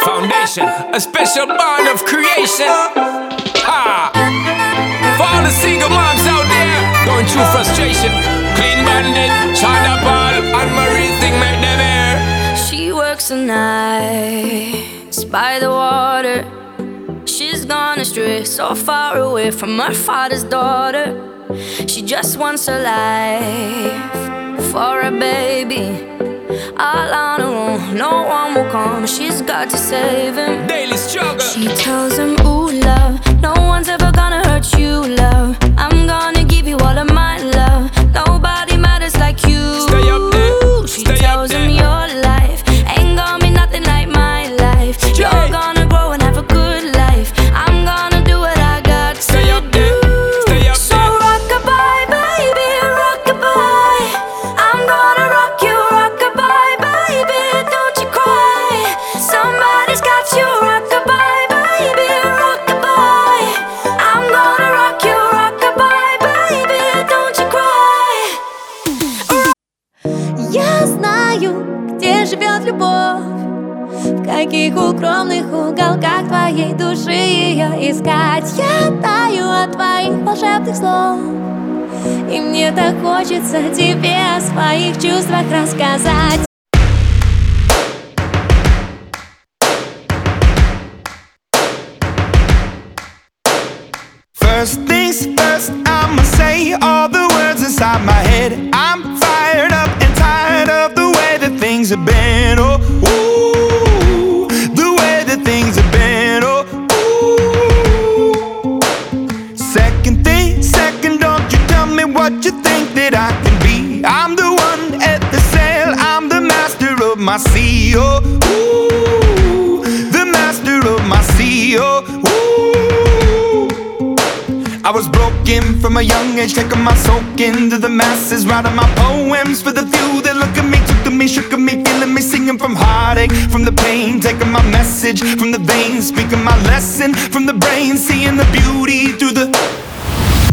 Foundation, a special bond of creation. Ha! For all the single moms out there going through frustration, Clean Bandit, China Paul, and Marie thing make them air. She works the nights by the water. She's gone astray, so far away from her father's daughter. She just wants a life for a baby. All on her own, no one will come. She's got to save him. Daily struggle. She tells him, ooh, love, no one's ever gonna hurt you, love. I'm gonna give you all of my love. Nobody matters like you. Stay up there. She Stay tells up him there. your life ain't gonna be nothing like my life. You're gonna grow and have a good life. I'm gonna do what I got to Stay up there. Stay up so there. rock-a-bye, baby, rock-a-bye. I'm gonna rock you, rock-a-bye, baby, don't you cry. Somebody's got you, rock-a-bye, baby, rock-a-bye. I'm gonna rock you, rock-a-bye, baby, don't you cry. Я знаю, где живет любовь, в каких укромных уголках твоей души ее искать. Я таю от твоих волшебных слов, и мне так хочется тебе о своих чувствах рассказать. First things first, I'ma say all the words inside my head. I'm fired up and tired of the way that things have been. Oh, ooh, the way that things have been. Oh, ooh. Second thing, second, don't you tell me what you think that I can be. I'm the one at the sail, I'm the master of my sea. Oh, ooh, the master of my sea. Oh, ooh. I was broken from a young age, taking my soak into the masses, writing my poems for the few that look at me, took to me, shook at me, feeling me, singing from heartache, from the pain, taking my message from the veins, speaking my lesson from the brain, seeing the beauty through the